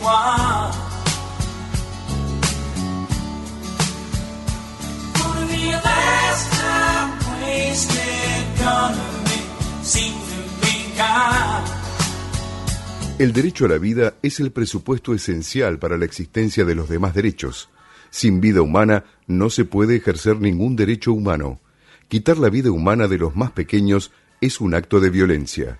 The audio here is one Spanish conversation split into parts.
one. Gonna be the last time wasted, gonna be seen to be gone. El derecho a la vida es el presupuesto esencial para la existencia de los demás derechos. Sin vida humana no se puede ejercer ningún derecho humano. Quitar la vida humana de los más pequeños es un acto de violencia.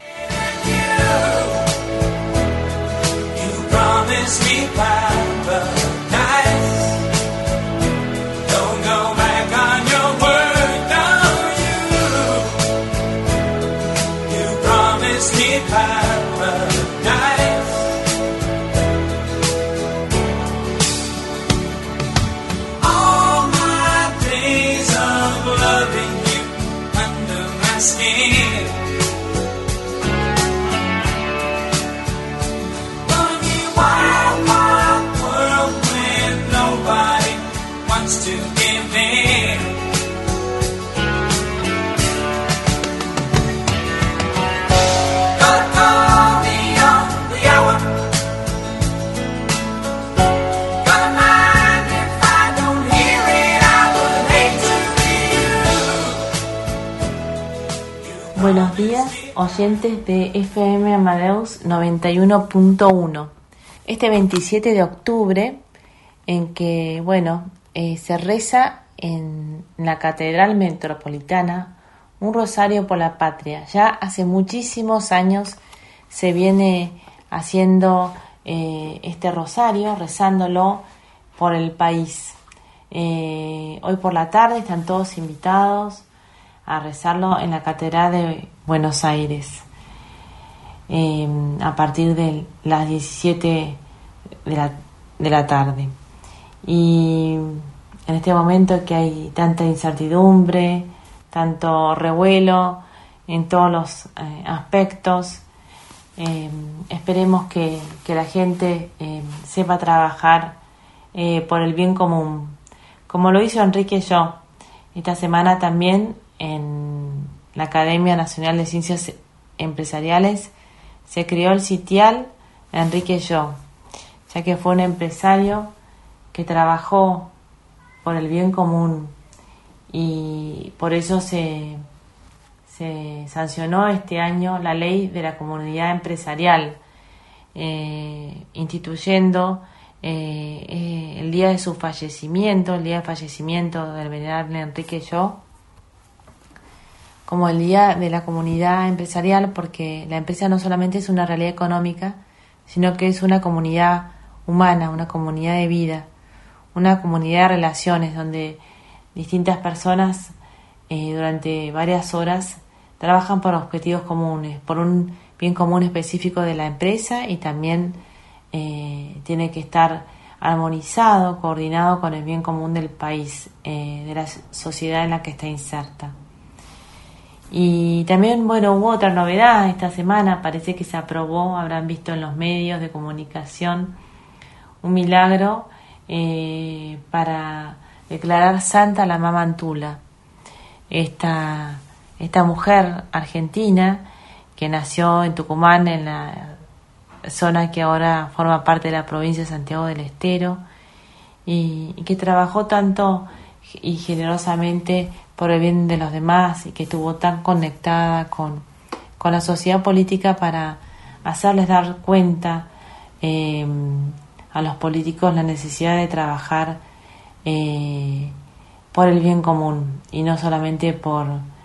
Buenos días, oyentes de FM Amadeus 91.1. Este 27 de octubre, en que, se reza en la Catedral Metropolitana un rosario por la patria. Ya hace muchísimos años se viene haciendo este rosario, rezándolo por el país. Hoy por la tarde están todos invitados a rezarlo en la Catedral de Buenos Aires a partir de las 17 de la tarde. Y en este momento que hay tanta incertidumbre, tanto revuelo en todos los aspectos, esperemos que la gente sepa trabajar por el bien común, como lo hizo Enrique Yo. Esta semana también en la Academia Nacional de Ciencias Empresariales se creó el sitial Enrique Yo, ya que fue un empresario que trabajó por el bien común y por eso se sancionó este año la ley de la comunidad empresarial, instituyendo el día de su fallecimiento, el día de fallecimiento del venerable Enrique Yo, como el día de la comunidad empresarial, porque la empresa no solamente es una realidad económica, sino que es una comunidad humana, una comunidad de vida, una comunidad de relaciones donde distintas personas durante varias horas trabajan por objetivos comunes, por un bien común específico de la empresa y también tiene que estar armonizado, coordinado con el bien común del país, de la sociedad en la que está inserta. Y también, hubo otra novedad esta semana, parece que se aprobó, habrán visto en los medios de comunicación, un milagro para declarar santa a la Mama Antula. Esta mujer argentina que nació en Tucumán, en la zona que ahora forma parte de la provincia de Santiago del Estero, y que trabajó tanto y generosamente por el bien de los demás y que estuvo tan conectada con la sociedad política para hacerles dar cuenta a los políticos la necesidad de trabajar por el bien común y no solamente por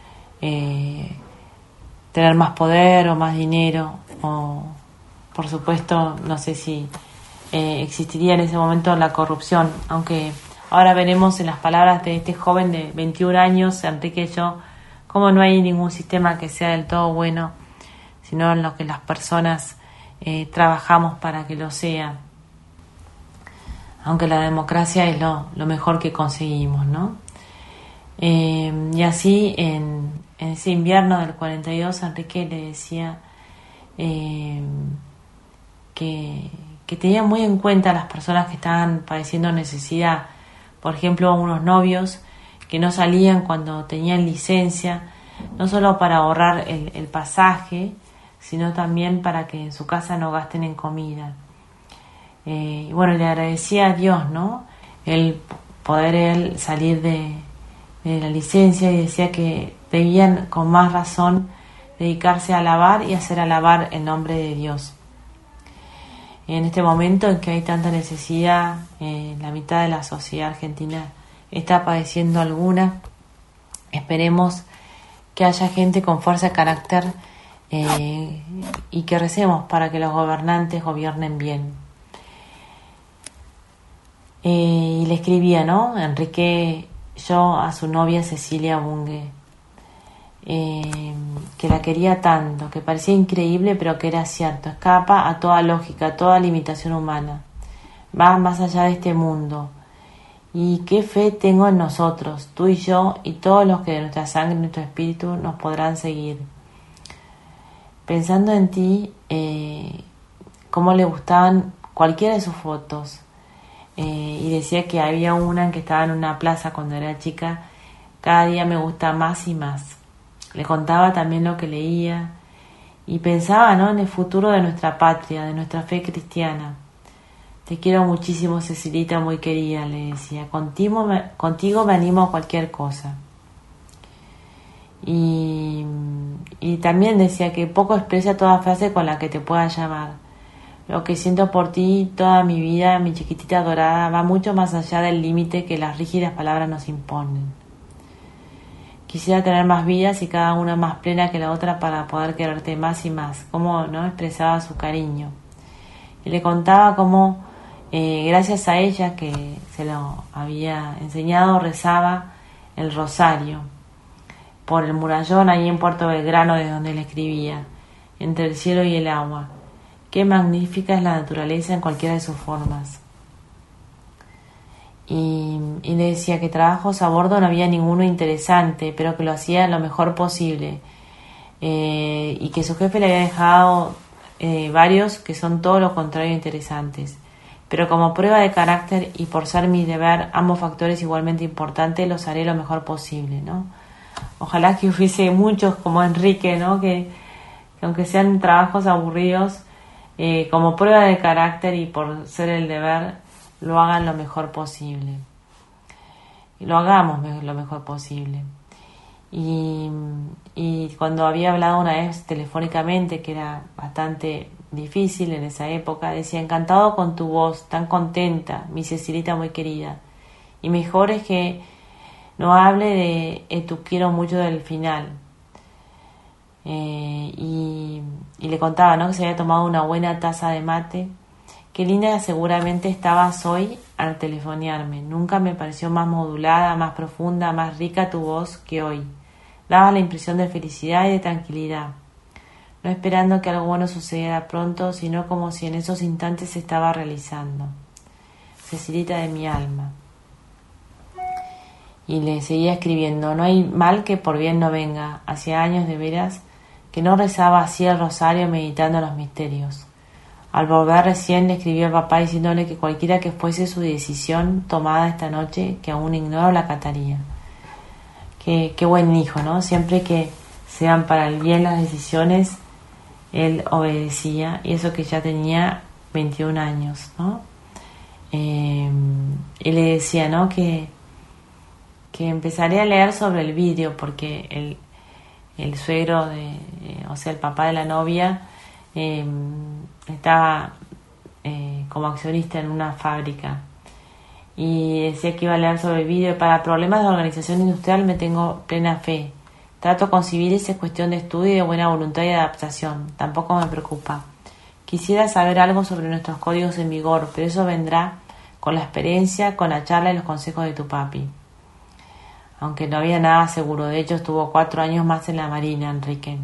tener más poder o más dinero o, por supuesto, no sé si existiría en ese momento la corrupción, aunque ahora veremos en las palabras de este joven de 21 años, Enrique Yo, cómo no hay ningún sistema que sea del todo bueno, sino en lo que las personas trabajamos para que lo sea. Aunque la democracia es lo mejor que conseguimos, ¿no? Y así, en ese invierno del 42, Enrique le decía que tenía muy en cuenta a las personas que estaban padeciendo necesidad. Por ejemplo, unos novios que no salían cuando tenían licencia, no solo para ahorrar el pasaje, sino también para que en su casa no gasten en comida. Y bueno, le agradecía a Dios, ¿no? El poder él salir de la licencia, y decía que debían con más razón dedicarse a alabar y hacer alabar el nombre de Dios. En este momento en que hay tanta necesidad, la mitad de la sociedad argentina está padeciendo alguna, esperemos que haya gente con fuerza de carácter y que recemos para que los gobernantes gobiernen bien. Y le escribía, ¿no? Enrique, yo a su novia Cecilia Bunge, que la quería tanto, que parecía increíble pero que era cierto, escapa a toda lógica, a toda limitación humana, va más allá de este mundo. Y qué fe tengo en nosotros, tú y yo y todos los que de nuestra sangre y nuestro espíritu nos podrán seguir. Pensando en ti, cómo le gustaban cualquiera de sus fotos, y decía que había una en que estaba en una plaza cuando era chica, cada día me gusta más y más. Le contaba también lo que leía y pensaba, ¿no?, en el futuro de nuestra patria, de nuestra fe cristiana. Te quiero muchísimo, Cecilita, muy querida, le decía. Contigo me animo a cualquier cosa. Y también decía que poco expresa toda frase con la que te pueda llamar. Lo que siento por ti toda mi vida, mi chiquitita dorada, va mucho más allá del límite que las rígidas palabras nos imponen. Quisiera tener más vidas y cada una más plena que la otra para poder quererte más y más. Cómo, ¿no?, expresaba su cariño. Y le contaba cómo, gracias a ella, que se lo había enseñado, rezaba el rosario por el murallón ahí en Puerto Belgrano, de donde le escribía, entre el cielo y el agua. Qué magnífica es la naturaleza en cualquiera de sus formas. Y le decía que trabajos a bordo no había ninguno interesante, pero que lo hacía lo mejor posible, y que su jefe le había dejado varios que son todo lo contrario interesantes, pero como prueba de carácter y por ser mi deber, ambos factores igualmente importantes, los haré lo mejor posible, ¿no? Ojalá que hubiese muchos como Enrique, ¿no?, que aunque sean trabajos aburridos, como prueba de carácter y por ser el deber, lo hagan lo mejor posible. Y lo hagamos lo mejor posible. Y cuando había hablado una vez telefónicamente, que era bastante difícil en esa época, decía: encantado con tu voz, tan contenta, mi Cecilita muy querida. Y mejor es que no hable de tu quiero mucho del final. Y le contaba, ¿no?, que se había tomado una buena taza de mate. Qué linda seguramente estabas hoy al telefonearme. Nunca me pareció más modulada, más profunda, más rica tu voz que hoy. Daba la impresión de felicidad y de tranquilidad. No esperando que algo bueno sucediera pronto, sino como si en esos instantes se estaba realizando. Cecilita de mi alma. Y le seguía escribiendo: no hay mal que por bien no venga. Hacía años de veras que no rezaba así el rosario meditando los misterios. Al volver recién le escribió al papá diciéndole que cualquiera que fuese su decisión tomada esta noche, que aún ignoro, la acataría. Qué buen hijo, ¿no? Siempre que sean para el bien las decisiones, él obedecía, y eso que ya tenía 21 años, ¿no? Y le decía, ¿no?, que empezaré a leer sobre el vidrio, porque el suegro, o sea, el papá de la novia, estaba como accionista en una fábrica, y decía que iba a leer sobre el vidrio. Para problemas de organización industrial me tengo plena fe. Trato con civiles, es cuestión de estudio y de buena voluntad y adaptación. Tampoco me preocupa. Quisiera saber algo sobre nuestros códigos en vigor, pero eso vendrá con la experiencia, con la charla y los consejos de tu papi. Aunque no había nada seguro. De hecho, estuvo 4 años más en la Marina, Enrique.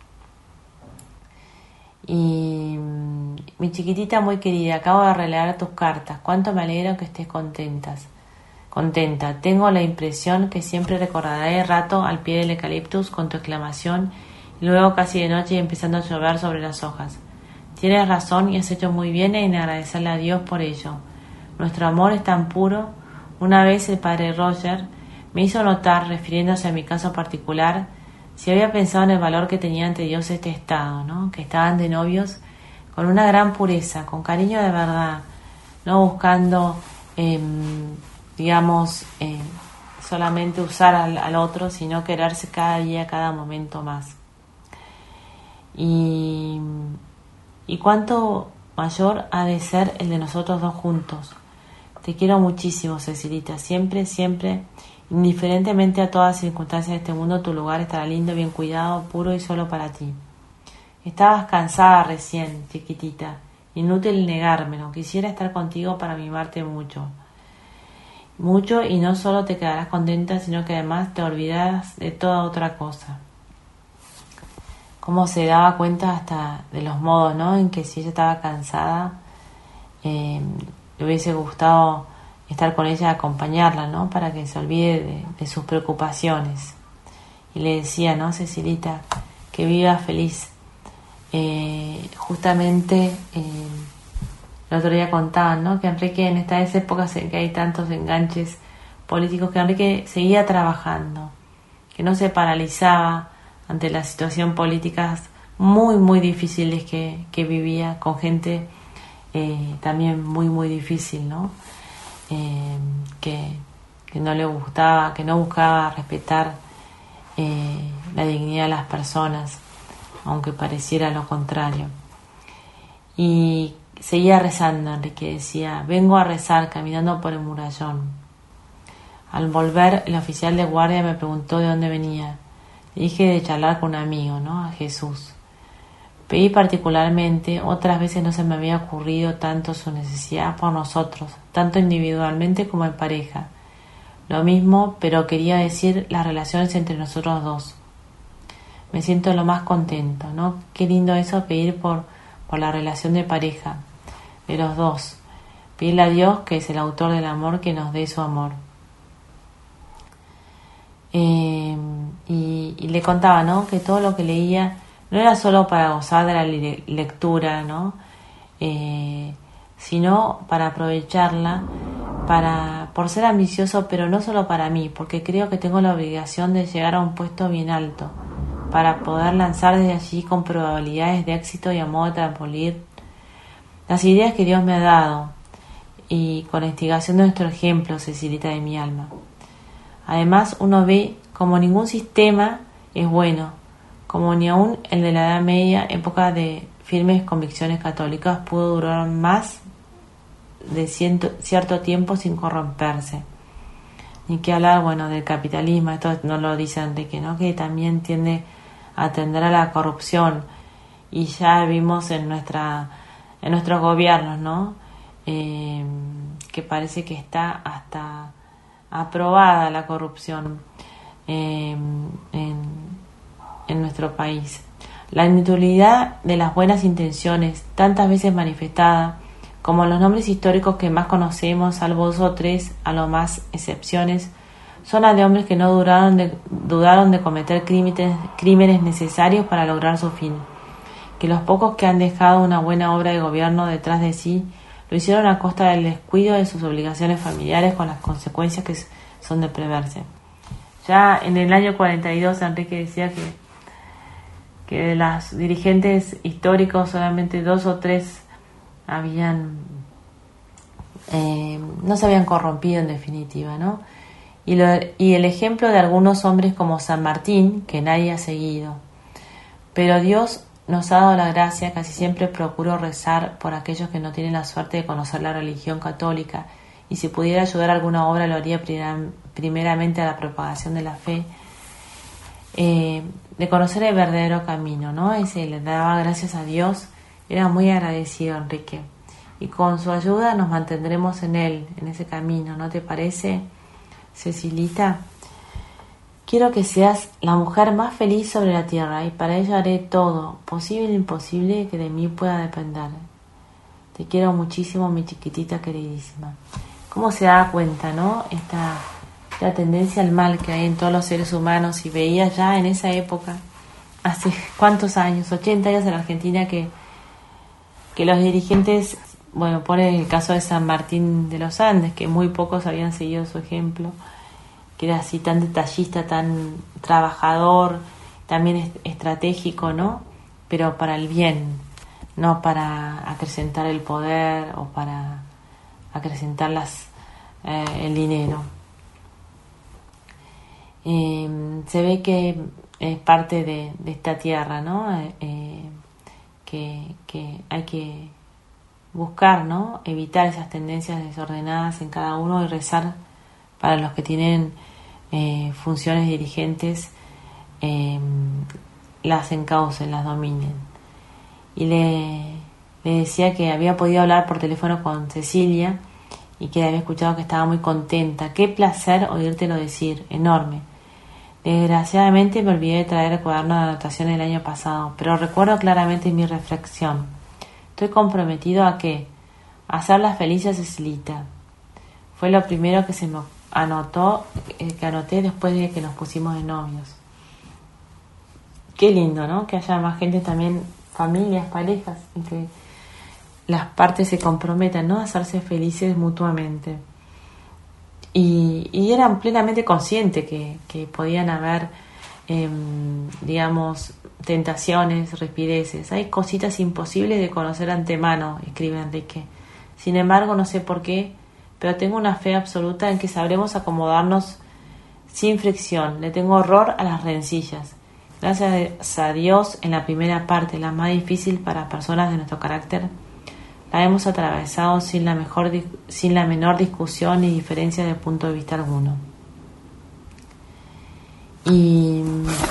Y mi chiquitita muy querida, acabo de releer tus cartas. Cuánto me alegro que estés contenta. Tengo la impresión que siempre recordaré el rato al pie del eucaliptus con tu exclamación, y luego casi de noche y empezando a llover sobre las hojas. Tienes razón y has hecho muy bien en agradecerle a Dios por ello. Nuestro amor es tan puro. Una vez el padre Roger me hizo notar, refiriéndose a mi caso particular, si había pensado en el valor que tenía ante Dios este estado, ¿no?, que estaban de novios con una gran pureza, con cariño de verdad, no buscando, solamente usar al otro, sino quererse cada día, cada momento más. Y cuánto mayor ha de ser el de nosotros dos juntos. Te quiero muchísimo, Cecilita, siempre, siempre, indiferentemente a todas las circunstancias de este mundo, tu lugar estará lindo, bien cuidado, puro y solo para ti. Estabas cansada recién, chiquitita, inútil negármelo, quisiera estar contigo para mimarte mucho. Mucho, y no solo te quedarás contenta, sino que además te olvidarás de toda otra cosa. Cómo se daba cuenta hasta de los modos, ¿no?, en que si ella estaba cansada, le hubiese gustado estar con ella, acompañarla, ¿no?, para que se olvide de sus preocupaciones. Y le decía, ¿no?, Cecilita, que viva feliz. Justamente el otro día contaban, ¿no?, que Enrique, en estas épocas en que hay tantos enganches políticos, que Enrique seguía trabajando, que no se paralizaba ante las situaciones políticas muy, muy difíciles que vivía, con gente también muy, muy difícil, ¿no?, que no le gustaba, que no buscaba respetar la dignidad de las personas, aunque pareciera lo contrario. Y seguía rezando. Enrique decía: vengo a rezar caminando por el murallón. Al volver, el oficial de guardia me preguntó de dónde venía. Le dije de charlar con un amigo, ¿no?, a Jesús. Pedí particularmente, otras veces no se me había ocurrido tanto su necesidad por nosotros, tanto individualmente como en pareja. Lo mismo, pero quería decir las relaciones entre nosotros dos. Me siento lo más contento, ¿no? Qué lindo eso, pedir por la relación de pareja, de los dos. Pedirle a Dios, que es el autor del amor, que nos dé su amor. Y le contaba, ¿no?, que todo lo que leía no era solo para gozar de la lectura, ¿no?, sino para aprovecharla, por ser ambicioso, pero no solo para mí, porque creo que tengo la obligación de llegar a un puesto bien alto, para poder lanzar desde allí con probabilidades de éxito y a modo de trampolín las ideas que Dios me ha dado, y con la instigación de nuestro ejemplo, Cecilita de mi alma. Además, uno ve como ningún sistema es bueno, como ni aún el de la Edad Media, época de firmes convicciones católicas, pudo durar más de cierto tiempo sin corromperse. Ni que hablar, bueno, del capitalismo, esto no lo dice Enrique, ¿no?, que también tiende a tender a la corrupción, y ya vimos en nuestros gobiernos, ¿no?, que parece que está hasta aprobada la corrupción en nuestro país. La inutilidad de las buenas intenciones, tantas veces manifestada, como los nombres históricos que más conocemos, salvo 2 o 3, a lo más excepciones, son las de hombres que no dudaron de cometer crímenes necesarios para lograr su fin, que los pocos que han dejado una buena obra de gobierno detrás de sí lo hicieron a costa del descuido de sus obligaciones familiares, con las consecuencias que son de preverse. Ya en el año 42 Enrique decía que de las dirigentes históricos solamente 2 o 3 no se habían corrompido en definitiva, ¿no? Y el ejemplo de algunos hombres como San Martín, que nadie ha seguido. Pero Dios nos ha dado la gracia, casi siempre procuro rezar por aquellos que no tienen la suerte de conocer la religión católica, y si pudiera ayudar a alguna obra lo haría primeramente a la propagación de la fe, de conocer el verdadero camino, ¿no? Ese le daba gracias a Dios, era muy agradecido Enrique, y con su ayuda nos mantendremos en él, en ese camino, ¿no te parece, Cecilita? Quiero que seas la mujer más feliz sobre la tierra, y para ello haré todo, posible e imposible, que de mí pueda depender. Te quiero muchísimo, mi chiquitita queridísima. ¿Cómo se da cuenta, no?, esta tendencia al mal que hay en todos los seres humanos? Y veía ya en esa época, hace cuántos años, 80 años en Argentina, que los dirigentes, bueno, pone el caso de San Martín de los Andes, que muy pocos habían seguido su ejemplo, que era así tan detallista, tan trabajador, también estratégico, ¿no?, pero para el bien, no para acrecentar el poder o para acrecentar el dinero. Se ve que es parte de esta tierra, ¿no? Que hay que buscar, ¿no? Evitar esas tendencias desordenadas en cada uno y rezar para los que tienen funciones dirigentes, las encaucen, las dominen. Y le decía que había podido hablar por teléfono con Cecilia y que había escuchado que estaba muy contenta. Qué placer oírtelo decir, enorme. Desgraciadamente me olvidé de traer el cuaderno de anotaciones del año pasado, pero recuerdo claramente mi reflexión. Estoy comprometido a hacerla feliz a Cecilita. Fue lo primero que se me anoté después de que nos pusimos de novios. Qué lindo, ¿no? Que haya más gente también, familias, parejas, y que las partes se comprometan, ¿no? A hacerse felices mutuamente. Y eran plenamente conscientes que podían haber, digamos, tentaciones, rispideces. Hay cositas imposibles de conocer antemano, escribe Enrique. Sin embargo, no sé por qué, pero tengo una fe absoluta en que sabremos acomodarnos sin fricción. Le tengo horror a las rencillas. Gracias a Dios, en la primera parte, la más difícil para personas de nuestro carácter, la hemos atravesado sin la menor discusión ni diferencia de punto de vista alguno. Y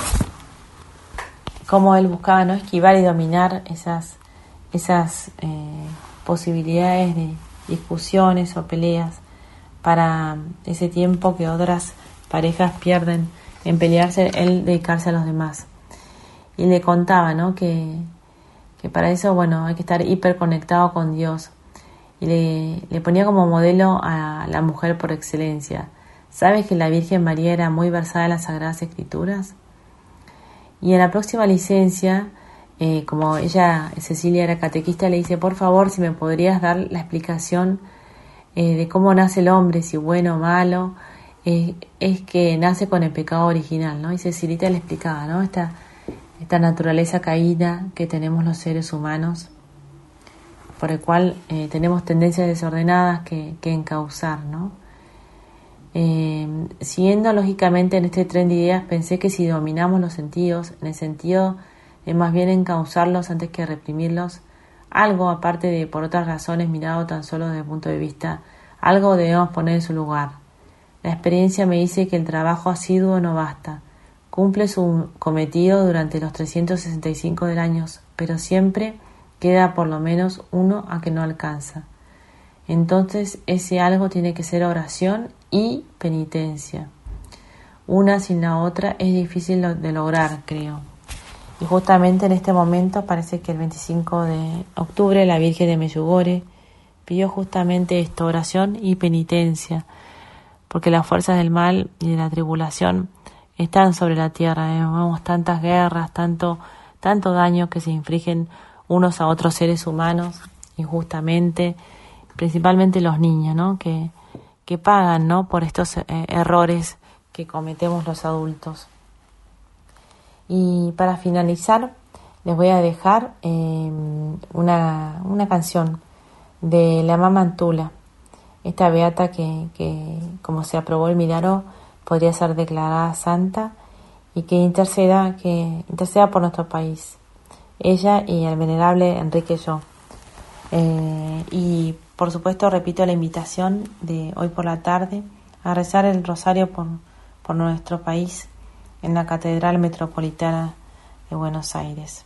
como él buscaba, ¿no?, esquivar y dominar esas posibilidades de discusiones o peleas para ese tiempo que otras parejas pierden en pelearse, él dedicarse a los demás. Y le contaba, ¿no?, que para eso, bueno, hay que estar hiperconectado con Dios. Y le ponía como modelo a la mujer por excelencia. ¿Sabes que la Virgen María era muy versada en las Sagradas Escrituras? Y en la próxima licencia, como Cecilia era catequista, le dice, por favor, si me podrías dar la explicación de cómo nace el hombre, si bueno o malo, es que nace con el pecado original, ¿no? Y Cecilita le explicaba, ¿no?, esta naturaleza caída que tenemos los seres humanos, por el cual tenemos tendencias desordenadas que encauzar, ¿no? Siguiendo lógicamente en este tren de ideas, pensé que si dominamos los sentidos, en el sentido de más bien encauzarlos antes que reprimirlos, algo aparte de por otras razones mirado tan solo desde el punto de vista, algo debemos poner en su lugar. La experiencia me dice que el trabajo asiduo no basta. Cumple su cometido durante los 365 del año, pero siempre queda por lo menos uno a que no alcanza. Entonces ese algo tiene que ser oración y penitencia. Una sin la otra es difícil de lograr, creo. Y justamente en este momento parece que el 25 de octubre la Virgen de Medjugorje pidió justamente esta oración y penitencia, porque las fuerzas del mal y de la tribulación están sobre la tierra. Vemos tantas guerras, tanto daño que se infligen unos a otros seres humanos injustamente, principalmente los niños, ¿no?, que pagan, ¿no?, por estos errores que cometemos los adultos. Y para finalizar, les voy a dejar una canción de la Mamá Antula, esta beata que como se aprobó el milagro, podría ser declarada santa y que interceda por nuestro país, ella y el venerable Enrique Yo. Y por supuesto repito la invitación de hoy por la tarde a rezar el rosario por nuestro país en la Catedral Metropolitana de Buenos Aires.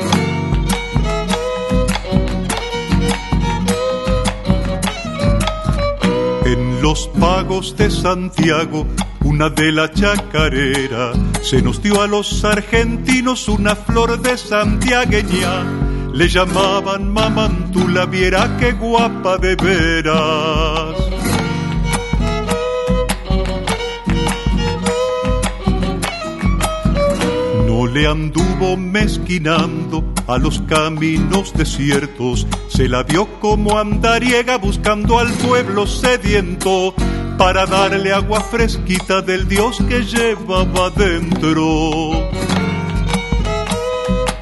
En los pagos de Santiago, una de la chacarera se nos dio a los argentinos una flor de santiagueña. Le llamaban Mamá Antula, viera qué guapa de veras. No le anduvo mezquinando a los caminos desiertos, se la vio como andariega buscando al pueblo sediento para darle agua fresquita del Dios que llevaba dentro.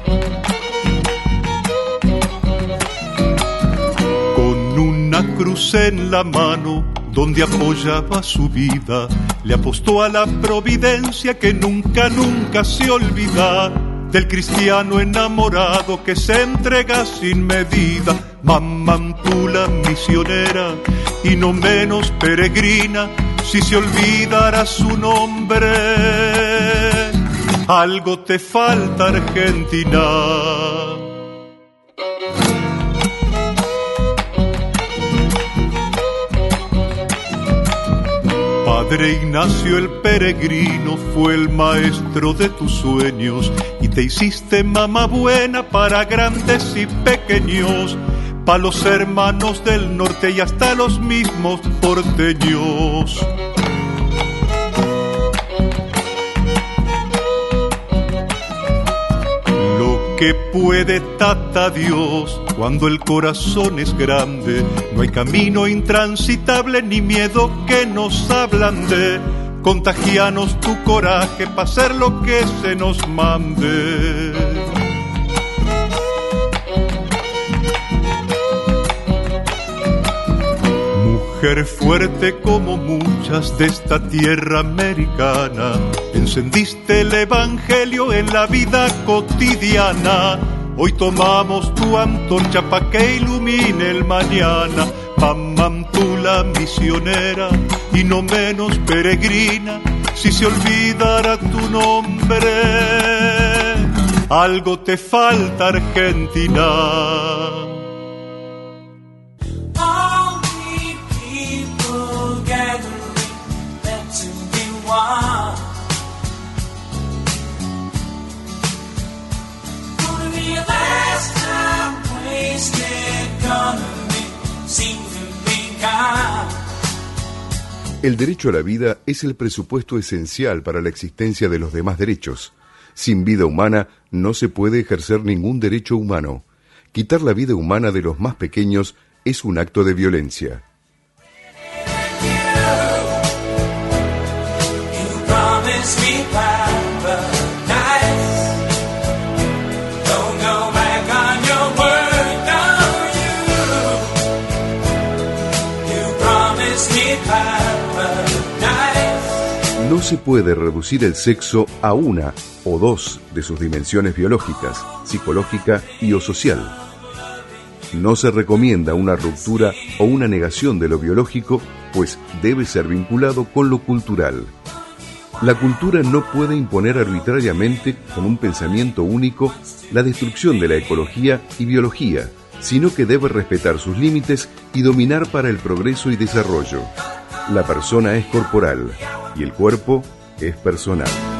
Con una cruz en la mano donde apoyaba su vida. Le apostó a la providencia que nunca, nunca se olvida del cristiano enamorado que se entrega sin medida. Mamantula misionera y no menos peregrina, si se olvidara su nombre, algo te falta, Argentina. Padre Ignacio el peregrino fue el maestro de tus sueños y te hiciste mamá buena para grandes y pequeños, para los hermanos del norte y hasta los mismos porteños. Lo que puede Tata Dios cuando el corazón es grande, no hay camino intransitable ni miedo que nos ablande. Contagianos tu coraje para hacer lo que se nos mande. Mujer fuerte como muchas de esta tierra americana, encendiste el evangelio en la vida cotidiana. Hoy tomamos tu antorcha pa' que ilumine el mañana. Mamantula misionera y no menos peregrina, si se olvidara tu nombre, algo te falta, Argentina. All the people gathering, let's be one. Gonna be a last time wasted, gonna be seen to be gone. El derecho a la vida es el presupuesto esencial para la existencia de los demás derechos. Sin vida humana no se puede ejercer ningún derecho humano. Quitar la vida humana de los más pequeños es un acto de violencia. No se puede reducir el sexo a una o dos de sus dimensiones biológicas, psicológica y o social. No se recomienda una ruptura o una negación de lo biológico, pues debe ser vinculado con lo cultural. La cultura no puede imponer arbitrariamente, con un pensamiento único, la destrucción de la ecología y biología, sino que debe respetar sus límites y dominar para el progreso y desarrollo. La persona es corporal y el cuerpo es personal.